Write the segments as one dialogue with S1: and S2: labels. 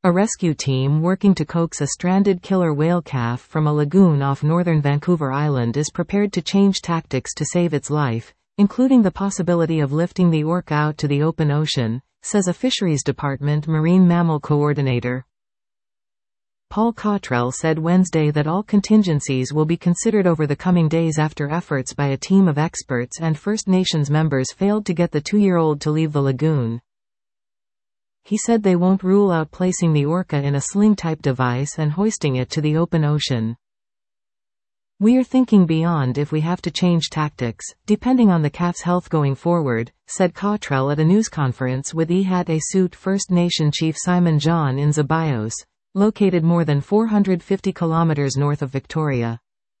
S1: A rescue team working to coax a stranded killer whale calf from a lagoon off northern Vancouver Island is prepared to change tactics to save its life, including the possibility of lifting the orca out to the open ocean, says a Fisheries Department marine mammal coordinator. Paul Cottrell said Wednesday that all contingencies will be considered over the coming days after efforts by a team of experts and First Nations members failed to get the 2-year-old to leave the lagoon. He said they won't rule out placing the orca in a sling-type device and hoisting it to the open ocean. "We're thinking beyond if we have to change tactics, depending on the calf's health going forward," said Cottrell at a news conference with Ihat-Asut First Nation Chief Simon John in Zabios, located more than 450 kilometers north of Victoria.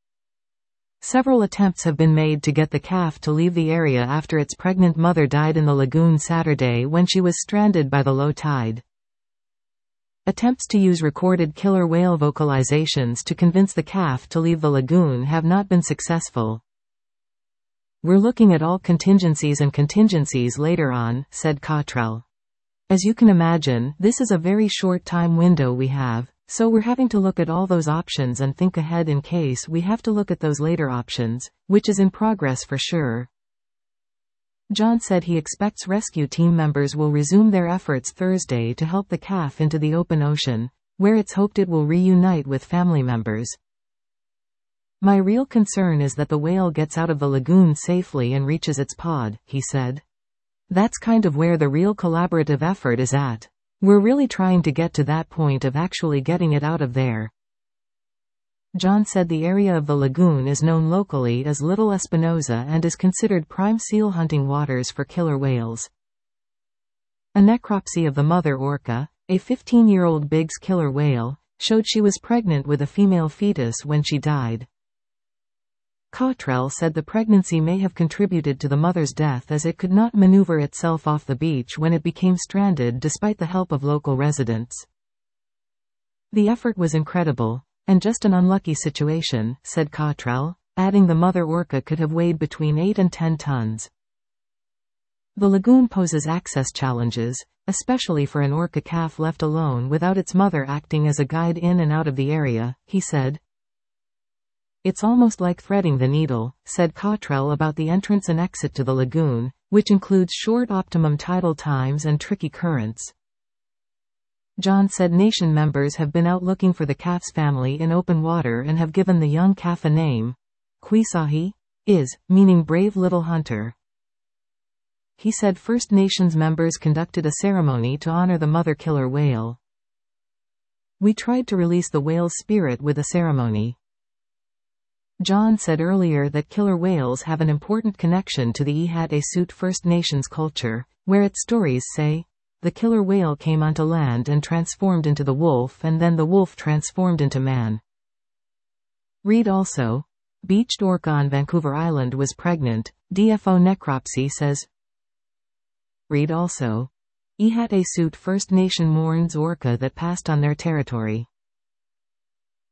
S1: Several attempts have been made to get the calf to leave the area after its pregnant mother died in the lagoon Saturday when she was stranded by the low tide. Attempts to use recorded killer whale vocalizations to convince the calf to leave the lagoon have not been successful. "We're looking at all contingencies and contingencies later on," said Cottrell. "As you can imagine, this is a very short time window we have, so we're having to look at all those options and think ahead in case we have to look at those later options, which is in progress for sure." John said he expects rescue team members will resume their efforts Thursday to help the calf into the open ocean, where it's hoped it will reunite with family members. "My real concern is that the whale gets out of the lagoon safely and reaches its pod," he said. "That's kind of where the real collaborative effort is at. We're really trying to get to that point of actually getting it out of there." John said the area of the lagoon is known locally as Little Espinosa and is considered prime seal hunting waters for killer whales. A necropsy of the mother orca, a 15-year-old Biggs killer whale, showed she was pregnant with a female fetus when she died. Cottrell said the pregnancy may have contributed to the mother's death as it could not maneuver itself off the beach when it became stranded despite the help of local residents. "The effort was incredible, and just an unlucky situation," said Cottrell, adding the mother orca could have weighed between 8 and 10 tons. "The lagoon poses access challenges, especially for an orca calf left alone without its mother acting as a guide in and out of the area," he said. "It's almost like threading the needle," said Cottrell about the entrance and exit to the lagoon, which includes short optimum tidal times and tricky currents. John said nation members have been out looking for the calf's family in open water and have given the young calf a name. Quisahi is, meaning brave little hunter. He said First Nations members conducted a ceremony to honor the mother killer whale. "We tried to release the whale's spirit with a ceremony." John said earlier that killer whales have an important connection to the Ihat-Asut First Nations culture, where its stories say, "The killer whale came onto land and transformed into the wolf and then the wolf transformed into man." Read also, beached orca on Vancouver Island was pregnant, DFO necropsy says. Read also, Ihat-Asut First Nation mourns orca that passed on their territory.